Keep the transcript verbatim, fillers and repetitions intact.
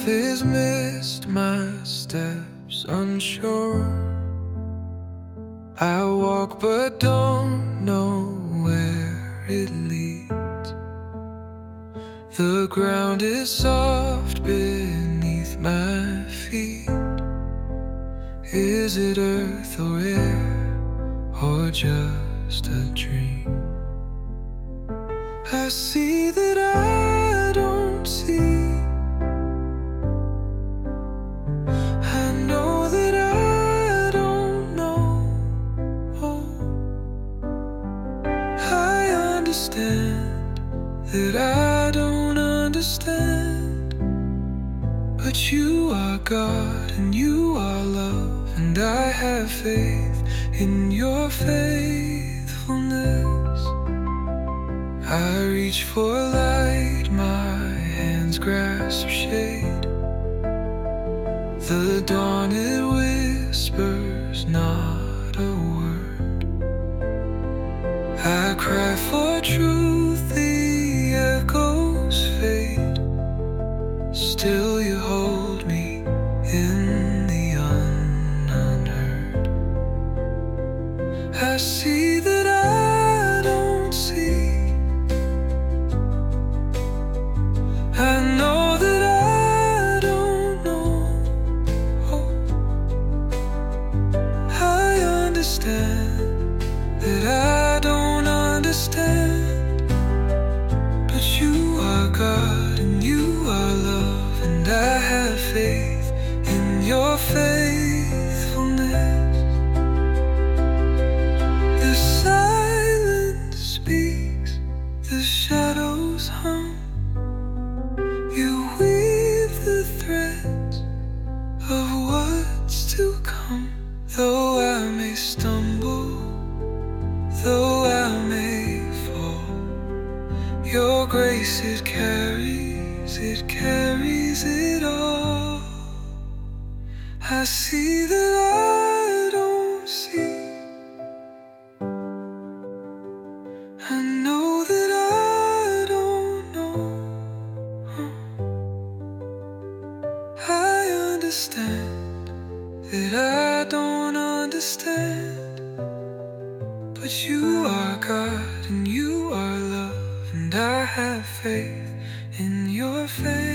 path is missed, my steps unsure. I walk but don't know where it leads. The ground is soft beneath my feet. Is it earth or air, or just a dream? I see that I don't see. I know that I don't know. Oh, I understand that I don't understand. But you are God and you are love, and I have faith in your faithfulness. I reach for light, my hands grasp shade. The dawn, it whispers not a word. I cry for truth, the echoes fade. Still you hold me in the unheard. I see that I don't see. I know that I don't know. Oh, I understand that I don't understand. But you are God and you are love, and I have faith in your faithfulness. The silence speaks, the shadows hum. You weave the threads of what's to come. Though I may stumble, though I may fall, your grace, it carries, it carries it all. I see that I don't see. I know that I don't know. I understand that I don't understand. But you are God and you are love, and I have faith in your faith.